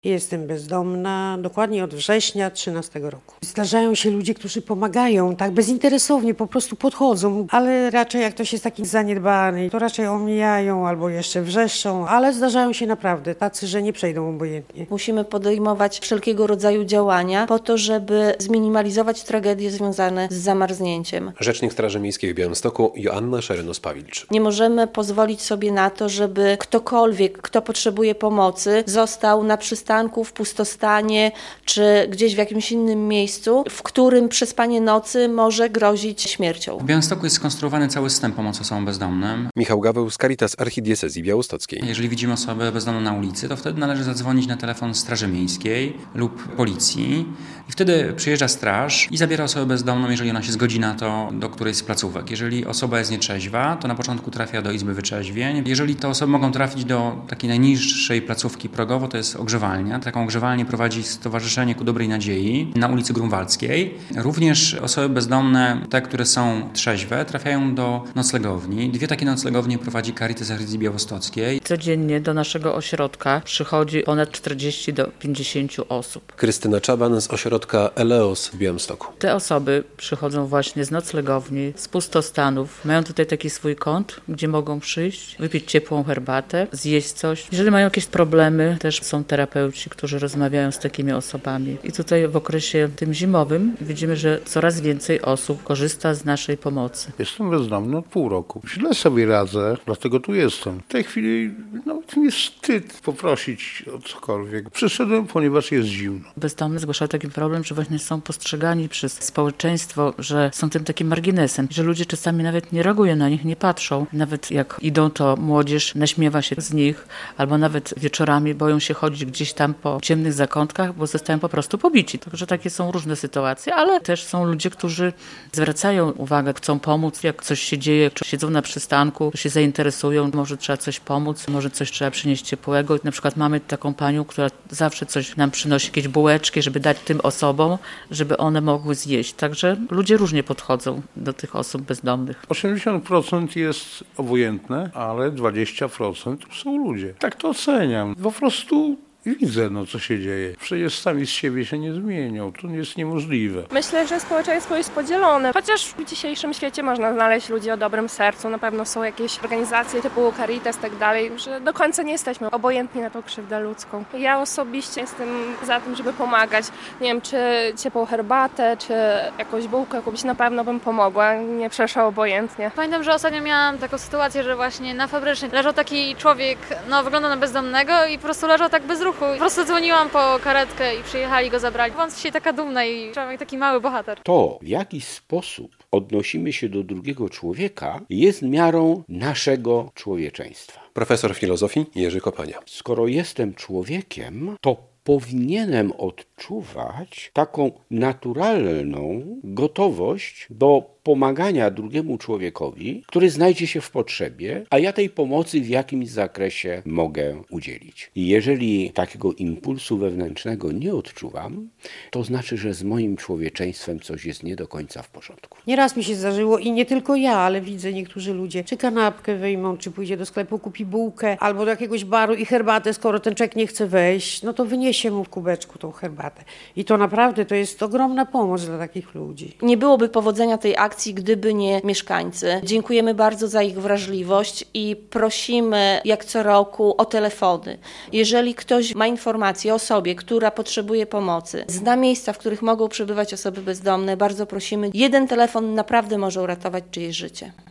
Jestem bezdomna dokładnie od września 2013 roku. Zdarzają się ludzie, którzy pomagają, tak bezinteresownie, po prostu podchodzą, ale raczej jak ktoś jest taki zaniedbany, to raczej omijają albo jeszcze wrzeszczą, ale zdarzają się naprawdę tacy, że nie przejdą obojętnie. Musimy podejmować wszelkiego rodzaju działania po to, żeby zminimalizować tragedie związane z zamarznięciem. Rzecznik Straży Miejskiej w Białymstoku Joanna Szerynos-Pawilcz. Nie możemy pozwolić sobie na to, żeby ktokolwiek, kto potrzebuje pomocy, został na przystanku, w pustostanie, czy gdzieś w jakimś innym miejscu, w którym przespanie nocy może grozić śmiercią. W Białymstoku jest skonstruowany cały system pomocy osobom bezdomnym. Michał Gaweł z Caritas Archidiecezji Białostockiej. Jeżeli widzimy osobę bezdomną na ulicy, to wtedy należy zadzwonić na telefon Straży Miejskiej lub Policji i wtedy przyjeżdża straż i zabiera osobę bezdomną, jeżeli ona się zgodzi na to, do którejś z placówek. Jeżeli osoba jest nietrzeźwa, to na początku trafia do Izby Wyczeźwień. Jeżeli te osoby mogą trafić do takiej najniższej placówki progowo, to jest ogrzewalnia. Taką ogrzewalnię prowadzi Stowarzyszenie Ku Dobrej Nadziei na ulicy Grunwaldzkiej. Również osoby bezdomne, te, które są trzeźwe, trafiają do noclegowni. 2 takie noclegownie prowadzi Caritas Archidiecezji Białostockiej. Codziennie do naszego ośrodka przychodzi ponad 40 do 50 osób. Krystyna Czaban z ośrodka Eleos w Białymstoku. Te osoby przychodzą właśnie z noclegowni, z pustostanów. Mają tutaj taki swój kąt, gdzie mogą przyjść, wypić ciepłą herbatę, zjeść coś. Jeżeli mają jakieś problemy, też są terapeuci, którzy rozmawiają z takimi osobami. I tutaj w okresie tym zimowym widzimy, że coraz więcej osób korzysta z naszej pomocy. Jestem bezdomny od pół roku. Źle sobie radzę, dlatego tu jestem. W tej chwili nawet mi jest wstyd poprosić o cokolwiek. Przyszedłem, ponieważ jest zimno. Bezdomni zgłaszają taki problem, że właśnie są postrzegani przez społeczeństwo, że są tym takim marginesem, że ludzie czasami nawet nie reagują na nich, nie patrzą. Nawet jak idą, to młodzież naśmiewa się z nich, albo nawet wieczorami boją się chodzić gdzieś tam po ciemnych zakątkach, bo zostają po prostu pobici. Także takie są różne sytuacje, ale też są ludzie, którzy zwracają uwagę, chcą pomóc, jak coś się dzieje, czy siedzą na przystanku, się zainteresują, może trzeba coś pomóc, może coś trzeba przynieść ciepłego. Na przykład mamy taką panią, która zawsze coś nam przynosi, jakieś bułeczki, żeby dać tym osobom, żeby one mogły zjeść. Także ludzie różnie podchodzą do tych osób bezdomnych. 80% jest obojętne, ale 20% są ludzie. Tak to oceniam. Po prostu widzę, co się dzieje. Przecież sami z siebie się nie zmienią. To jest niemożliwe. Myślę, że społeczeństwo jest podzielone. Chociaż w dzisiejszym świecie można znaleźć ludzi o dobrym sercu. Na pewno są jakieś organizacje typu Caritas, tak dalej, że do końca nie jesteśmy obojętni na tą krzywdę ludzką. Ja osobiście jestem za tym, żeby pomagać. Nie wiem, czy ciepłą herbatę, czy jakąś bułkę, jakąś na pewno bym pomogła. Nie przeszło obojętnie. Pamiętam, że ostatnio miałam taką sytuację, że właśnie na fabrycznej leżał taki człowiek, wygląda na bezdomnego i po prostu leżał tak bez ruchu. Po prostu dzwoniłam po karetkę i przyjechali go zabrali. Byłam dzisiaj taka dumna i czułam jak taki mały bohater. To, w jaki sposób odnosimy się do drugiego człowieka, jest miarą naszego człowieczeństwa. Profesor filozofii Jerzy Kopania. Skoro jestem człowiekiem, to powinienem odczuwać taką naturalną gotowość do pomagania drugiemu człowiekowi, który znajdzie się w potrzebie, a ja tej pomocy w jakimś zakresie mogę udzielić. I jeżeli takiego impulsu wewnętrznego nie odczuwam, to znaczy, że z moim człowieczeństwem coś jest nie do końca w porządku. Nieraz mi się zdarzyło i nie tylko ja, ale widzę niektórzy ludzie, czy kanapkę wyjmą, czy pójdzie do sklepu, kupi bułkę, albo do jakiegoś baru i herbatę, skoro ten człowiek nie chce wejść, no to wyniesie mu w kubeczku tą herbatę. I to naprawdę, to jest ogromna pomoc dla takich ludzi. Nie byłoby powodzenia tej akcji, gdyby nie mieszkańcy. Dziękujemy bardzo za ich wrażliwość i prosimy jak co roku o telefony. Jeżeli ktoś ma informację o osobie, która potrzebuje pomocy, zna miejsca, w których mogą przebywać osoby bezdomne, bardzo prosimy. Jeden telefon naprawdę może uratować czyjeś życie.